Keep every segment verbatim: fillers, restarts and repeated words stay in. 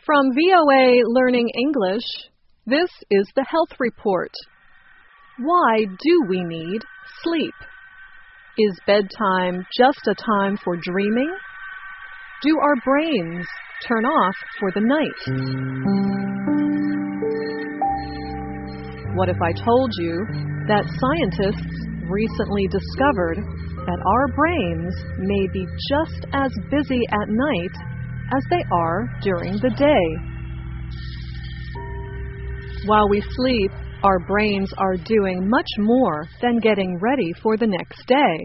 From V O A Learning English, this is the Health Report. Why do we need sleep? Is bedtime just a time for dreaming? Do our brains turn off for the night? What if I told you that scientists recently discovered that our brains may be just as busy at night as they are during the day? While we sleep, our brains are doing much more than getting ready for the next day.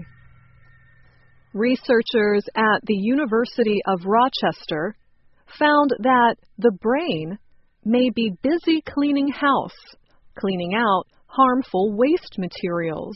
Researchers at the University of Rochester found that the brain may be busy cleaning house, cleaning out harmful waste materials.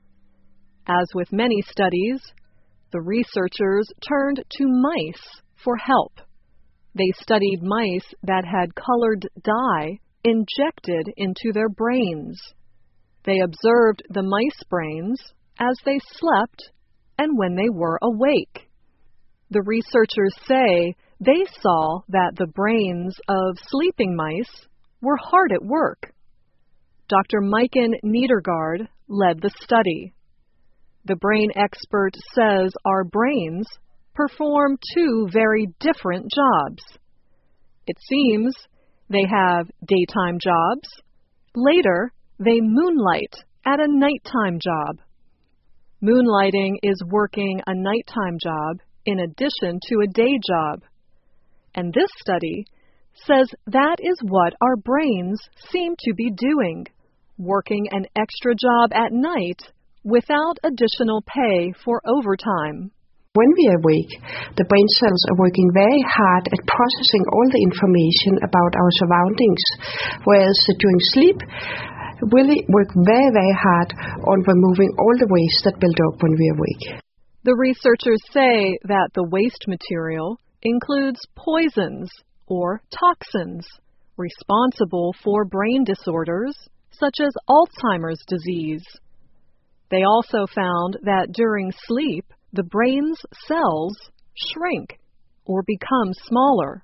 As with many studies, the researchers turned to mice for help. They studied mice that had colored dye injected into their brains. They observed the mice brains as they slept and when they were awake. The researchers say they saw that the brains of sleeping mice were hard at work. Doctor Maiken Nedergaard led the study. The brain expert says our brains perform two very different jobs. It seems they have daytime jobs. Later, they moonlight at a nighttime job. Moonlighting is working a nighttime job in addition to a day job. And this study says that is what our brains seem to be doing, working an extra job at night without additional pay for overtime. When we are awake, the brain cells are working very hard at processing all the information about our surroundings, whereas during sleep, really work very, very hard on removing all the waste that build up when we are awake. The researchers say that the waste material includes poisons or toxins responsible for brain disorders such as Alzheimer's disease. They also found that during sleep, the brain's cells shrink or become smaller.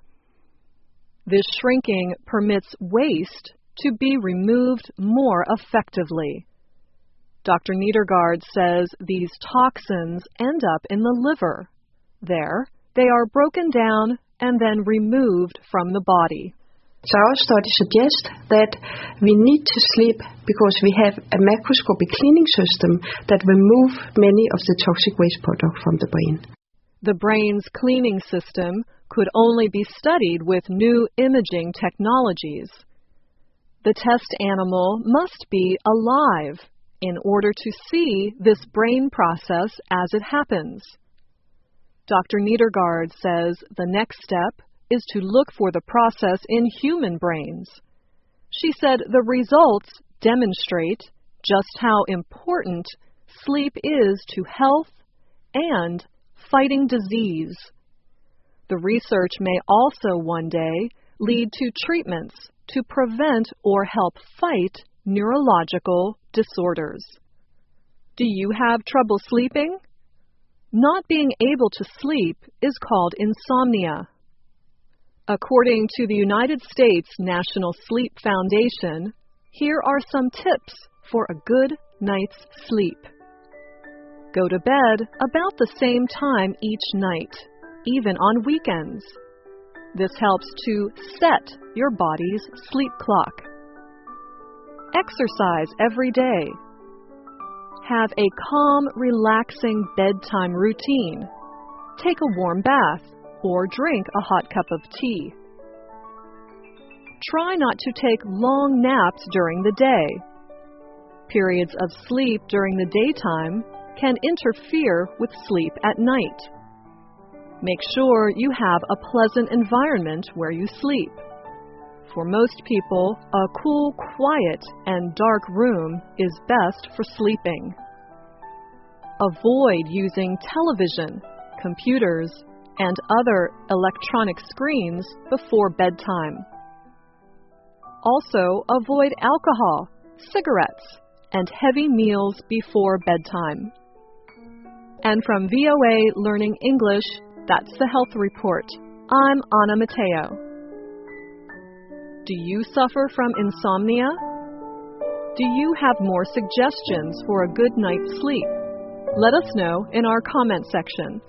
This shrinking permits waste to be removed more effectively. Doctor Nedergaard says these toxins end up in the liver. There, they are broken down and then removed from the body. So our study suggests that we need to sleep because we have a macroscopic cleaning system that removes many of the toxic waste products from the brain. The brain's cleaning system could only be studied with new imaging technologies. The test animal must be alive in order to see this brain process as it happens. Doctor Nedergaard says the next step is to look for the process in human brains. She said the results demonstrate just how important sleep is to health and fighting disease. The research may also one day lead to treatments to prevent or help fight neurological disorders. Do you have trouble sleeping? Not being able to sleep is called insomnia. According to the United States National Sleep Foundation, here are some tips for a good night's sleep. Go to bed about the same time each night, even on weekends. This helps to set your body's sleep clock. Exercise every day. Have a calm, relaxing bedtime routine. Take a warm bath or drink a hot cup of tea. Try not to take long naps during the day. Periods of sleep during the daytime can interfere with sleep at night. Make sure you have a pleasant environment where you sleep. For most people, a cool, quiet, and dark room is best for sleeping. Avoid using television, computers, and other electronic screens before bedtime. Also, avoid alcohol, cigarettes, and heavy meals before bedtime. And from V O A Learning English, that's the Health Report. I'm Anna Mateo. Do you suffer from insomnia? Do you have more suggestions for a good night's sleep? Let us know in our comment section.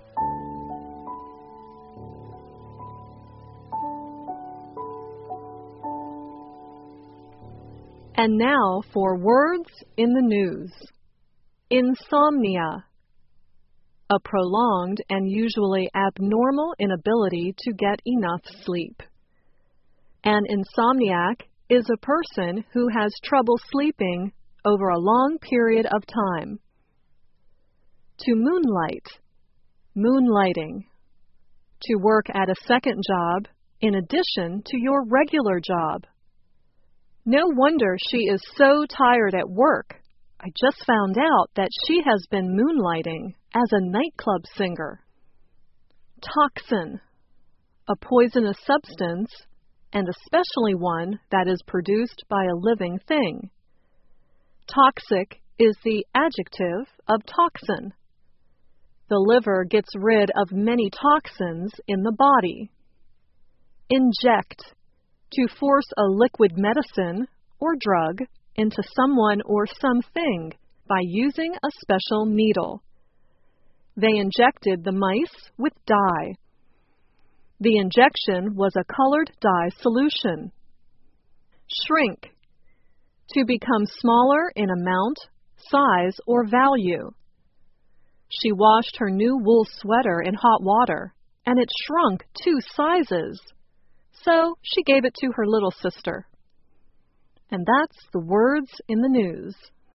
And now for words in the news. Insomnia. A prolonged and usually abnormal inability to get enough sleep. An insomniac is a person who has trouble sleeping over a long period of time. To moonlight. Moonlighting. To work at a second job in addition to your regular job. No wonder she is so tired at work. I just found out that she has been moonlighting as a nightclub singer. Toxin. A poisonous substance, and especially one that is produced by a living thing. Toxic is the adjective of toxin. The liver gets rid of many toxins in the body. Inject. To force a liquid medicine or drug into someone or something by using a special needle. They injected the mice with dye. The injection was a colored dye solution. Shrink. To become smaller in amount, size, or value. She washed her new wool sweater in hot water, and it shrunk two sizes. So she gave it to her little sister. And that's the words in the news.